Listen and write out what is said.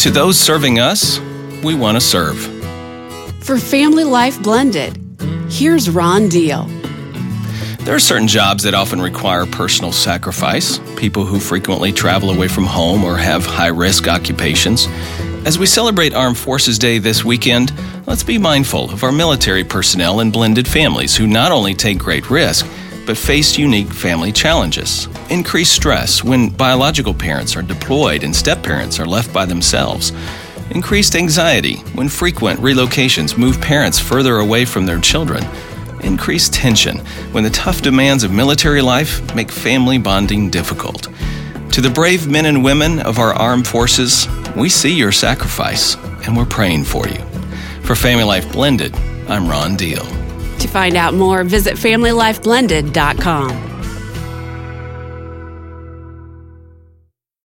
To those serving us, we want to serve. For Family Life Blended, here's Ron Deal. There are certain jobs that often require personal sacrifice, people who frequently travel away from home or have high-risk occupations. As we celebrate Armed Forces Day this weekend, let's be mindful of our military personnel and blended families who not only take great risk, but face unique family challenges. Increased stress when biological parents are deployed and step-parents are left by themselves. Increased anxiety when frequent relocations move parents further away from their children. Increased tension when the tough demands of military life make family bonding difficult. To the brave men and women of our armed forces, we see your sacrifice and we're praying for you. For Family Life Blended, I'm Ron Deal. To find out more, visit FamilyLifeBlended.com.